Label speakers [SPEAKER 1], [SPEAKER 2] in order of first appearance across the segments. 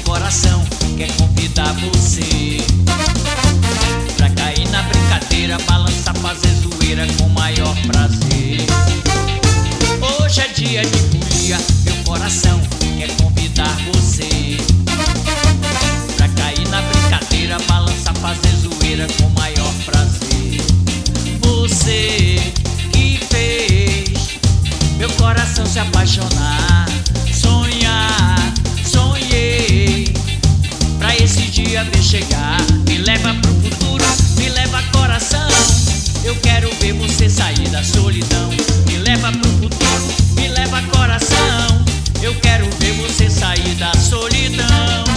[SPEAKER 1] coração quer convidar você pra cair na brincadeira, balançar, fazer zoeira com maior prazer. Hoje é dia de folia, meu coração quer convidar você pra cair na brincadeira, balançar, fazer zoeira com maior prazer. Você que fez meu coração se apaixonar, sonhar, sonhei pra esse dia ver chegar. Me leva pro futuro, me leva coração, eu quero ver você sair da solidão. Me leva pro futuro, me leva coração, eu quero ver você sair da solidão.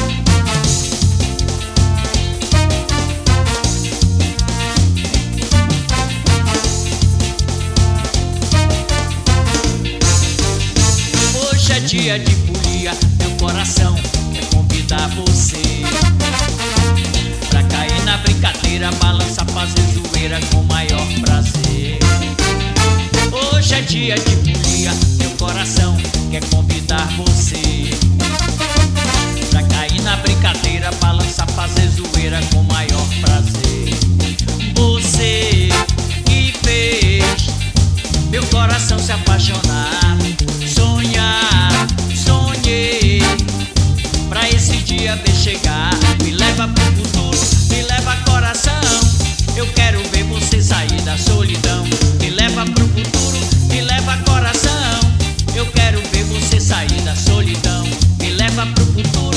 [SPEAKER 1] Hoje é dia de folia, meu coração quer convidar você pra cair na brincadeira, balançar, fazer zoeira com maior prazer. Hoje é dia de folia, meu coração quer convidar você pra cair na brincadeira, balançar, fazer zoeira com maior prazer. Você que fez meu coração se apaixonar, sonhar, sonhei pra esse dia ver chegar. Me leva pro futuro, me leva coração, eu quero ver você sair da solidão. Me leva pro futuro, me leva coração, eu quero ver você sair da solidão. Me leva pro futuro,